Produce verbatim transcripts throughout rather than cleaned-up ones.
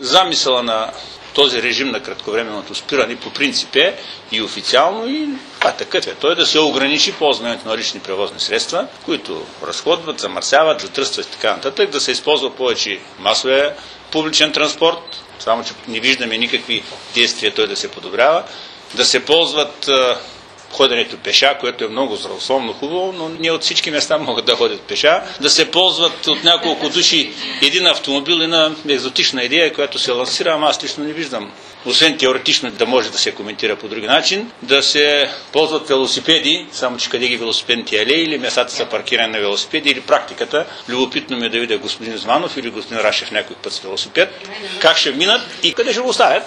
Замисъла на този режим на кратковременното спиране по принцип е и официално, и а такъв е. Той да се ограничи ползването на лични превозни средства, които разходват, замърсяват, затръстват и така нататък, да се използва повече масовия публичен транспорт, само че не виждаме никакви действия той да се подобрява, да се ползват ходенето пеша, което е много здравословно хубаво, но не от всички места могат да ходят пеша. Да се ползват от няколко души един автомобил, една екзотична идея, която се лансира, ама аз лично не виждам. Освен теоретично да може да се коментира по други начин, да се ползват велосипеди, само че къде ги велосипедните алеи или местата за паркиране на велосипеди или практиката. Любопитно ми е да видя господин Зманов или господин Рашев някой път с велосипед, как ще минат и къде ще го оставят.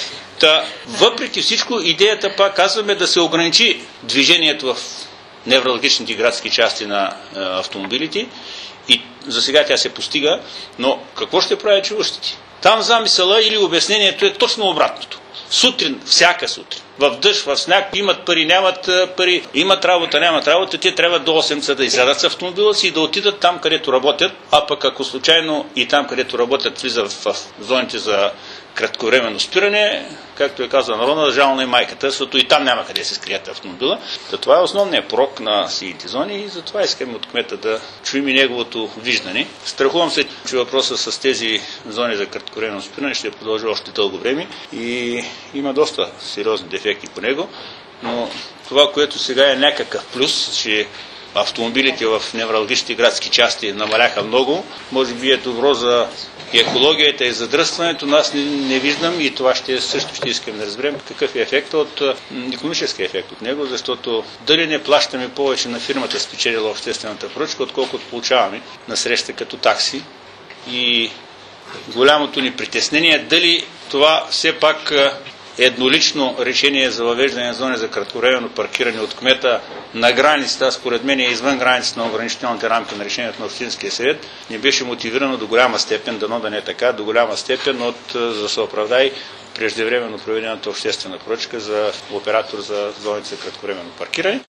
Та, въпреки всичко, идеята, пак казваме, да се ограничи движението в невралгичните градски части на е, автомобилите, и за сега тя се постига, но какво ще прави живущите? Там замисъла или обяснението е точно обратното. Сутрин, всяка сутрин, в дъжд, в сняг, имат пари, нямат пари, имат работа, нямат работа, те трябва до осем часа да излязат с автомобила си и да отидат там, където работят, а пък ако случайно и там, където работят, влизат в зоните за кратковременно спиране, както е казал народа, жално е майката, защото и там няма къде се скрият автомобила. То това е основният порок на сивите зони и затова искаме от кмета да чуем и неговото виждане. Страхувам се, че въпросът с тези зони за кратковременно спиране ще продължи още дълго време и има доста сериозни дефекти по него, но това, което сега е някакъв плюс, че автомобилите в невралгичните градски части намаляха много, може би е добро за и екологията и задръстването, но аз не, не виждам и това ще, също ще искам да разберем какъв е ефект от икономически ефект от него, защото дали не плащаме повече на фирмата спечелила обществената поръчка, отколкото получаваме на среща като такси. И голямото ни притеснение е дали това все пак еднолично решение за въвеждане на зони за кратковременно паркиране от кмета на границата, според мен е извън границата на ограничителните рамки на решението на Общинския съвет, не беше мотивирано до голяма степен, дано да не е така, до голяма степен от, за да се оправдай преждевременно проведената обществена поръчка за оператор за зоните за кратковременно паркиране.